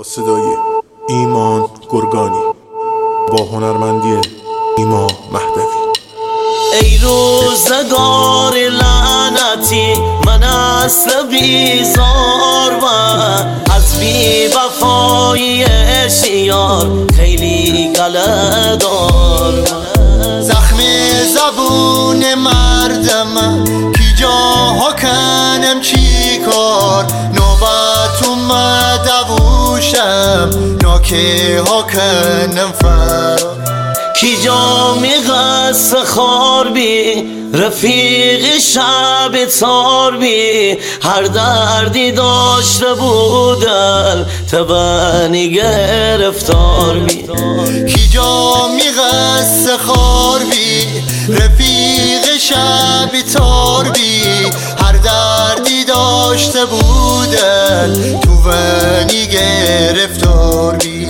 با صدای ایمان گرگانی، با هنرمندی ایمان مهدوی. ای روزگار لعنتی، من اصل بیزار و از بی وفایی شیار خیلی گله دار. زخم زبون مردم کی جاها کنم چی کار، نوبت اومد دوشم ناکه ها کنم فرار. کی جا میغست خار بی رفیق شب تار بی، هر دردی داشته بودن تبنی گرفتار بی. کی جا میغست خار بی رفیق شب تار بی، هر دردی داشته بودن تو ونی گرفتار بی.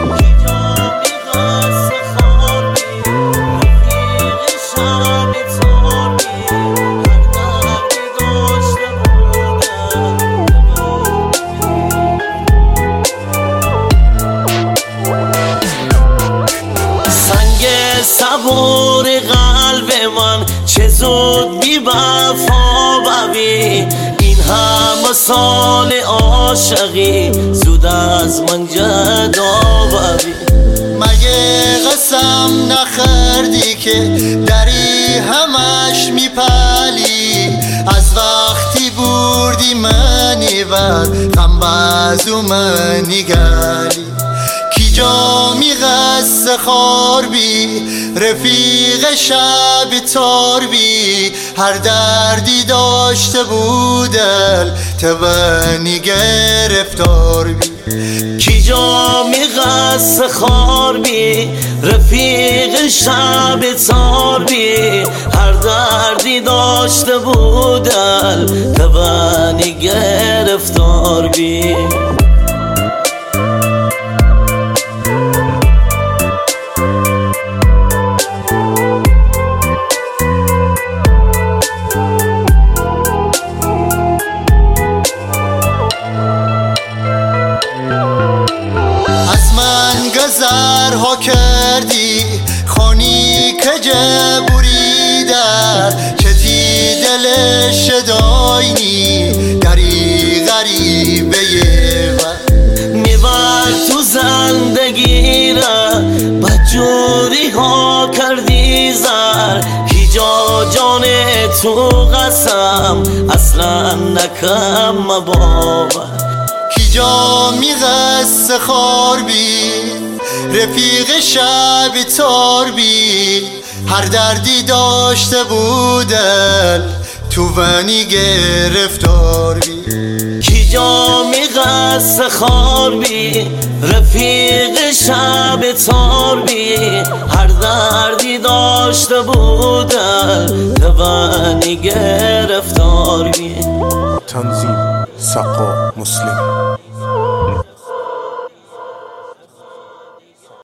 صبور قلب من چه زود بی وفا بوی، این همه سال عاشقی زود از من جدا بوی. مگه قسم نخوردی که دری همش میپلی، از وقتی بردی منی ور غم بازو منی گلی. کی جا میغست خار بی رفیق شب تار بی، هر دردی داشته بودل تبنی گرفتار بی. کی جا میغست خار بی رفیق شب تار بی، هر دردی داشته بودل تبنی گرفتار بی. گذرها کردی خانی که جبوری در چتی دلش داینی دری غریبه و میبر تو زندگی را بجوری ها کردی زر. کی جا جان تو قسم اصلا نکم باور. کی جا میغست خار بی رفیق شب تار بی، هر دردی داشته بودن تو ونی گرفتار بی. کی جا میغست خار بی رفیق شب تار بی، هر دردی داشته بودن تو ونی گرفتار بی. تنظیم سقا مسلم.